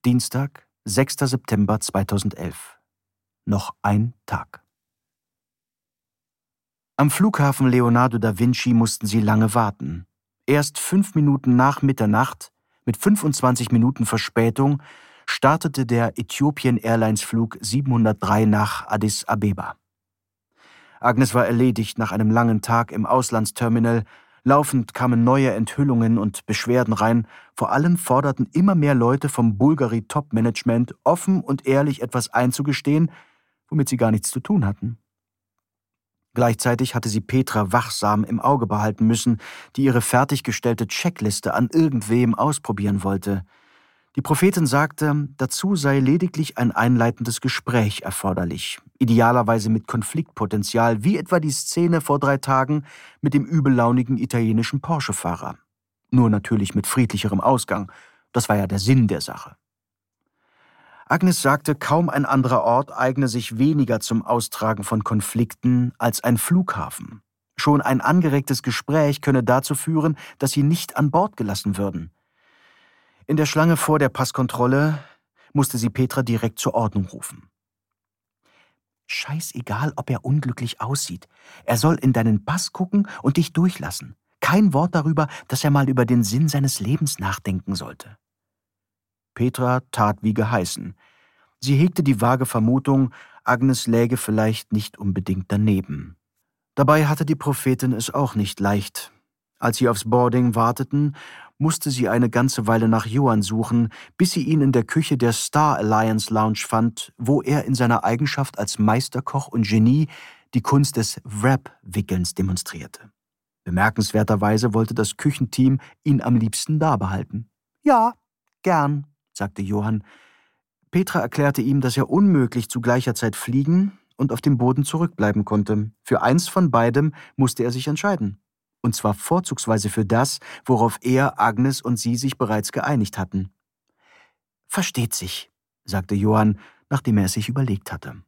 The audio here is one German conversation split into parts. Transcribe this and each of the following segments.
Dienstag, 6. September 2011. Noch ein Tag. Am Flughafen Leonardo da Vinci mussten sie lange warten. Erst 5 Minuten nach Mitternacht, mit 25 Minuten Verspätung, startete der Ethiopian Airlines Flug 703 nach Addis Abeba. Agnes war erledigt nach einem langen Tag im Auslandsterminal. Laufend kamen neue Enthüllungen und Beschwerden rein. Vor allem forderten immer mehr Leute vom Bulgari-Top-Management, offen und ehrlich etwas einzugestehen, womit sie gar nichts zu tun hatten. Gleichzeitig hatte sie Petra wachsam im Auge behalten müssen, die ihre fertiggestellte Checkliste an irgendwem ausprobieren wollte. Die Prophetin sagte, dazu sei lediglich ein einleitendes Gespräch erforderlich, idealerweise mit Konfliktpotenzial, wie etwa die Szene vor 3 Tagen mit dem übellaunigen italienischen Porsche-Fahrer. Nur natürlich mit friedlicherem Ausgang. Das war ja der Sinn der Sache. Agnes sagte, kaum ein anderer Ort eigne sich weniger zum Austragen von Konflikten als ein Flughafen. Schon ein angeregtes Gespräch könne dazu führen, dass sie nicht an Bord gelassen würden. In der Schlange vor der Passkontrolle musste sie Petra direkt zur Ordnung rufen. Scheißegal, ob er unglücklich aussieht. Er soll in deinen Pass gucken und dich durchlassen. Kein Wort darüber, dass er mal über den Sinn seines Lebens nachdenken sollte. Petra tat wie geheißen. Sie hegte die vage Vermutung, Agnes läge vielleicht nicht unbedingt daneben. Dabei hatte die Prophetin es auch nicht leicht. Als sie aufs Boarding warteten, musste sie eine ganze Weile nach Johann suchen, bis sie ihn in der Küche der Star Alliance Lounge fand, wo er in seiner Eigenschaft als Meisterkoch und Genie die Kunst des Wrap-Wickelns demonstrierte. Bemerkenswerterweise wollte das Küchenteam ihn am liebsten dabehalten. »Ja, gern«, sagte Johann. Petra erklärte ihm, dass er unmöglich zu gleicher Zeit fliegen und auf dem Boden zurückbleiben konnte. Für eins von beidem musste er sich entscheiden. Und zwar vorzugsweise für das, worauf er, Agnes und sie sich bereits geeinigt hatten. »Versteht sich«, sagte Johann, nachdem er es sich überlegt hatte.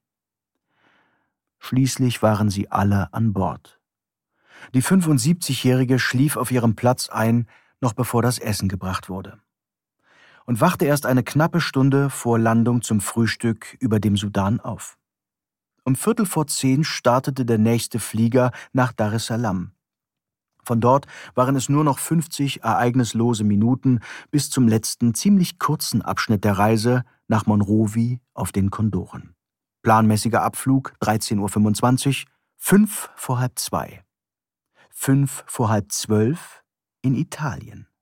Schließlich waren sie alle an Bord. Die 75-Jährige schlief auf ihrem Platz ein, noch bevor das Essen gebracht wurde. Und wachte erst eine knappe Stunde vor Landung zum Frühstück über dem Sudan auf. Um 9:15 startete der nächste Flieger nach Dar es Salaam. Von dort waren es nur noch 50 ereignislose Minuten bis zum letzten, ziemlich kurzen Abschnitt der Reise nach Monrovia auf den Kondoren. Planmäßiger Abflug 13:25 Uhr, 1:55. 1:55 in Italien.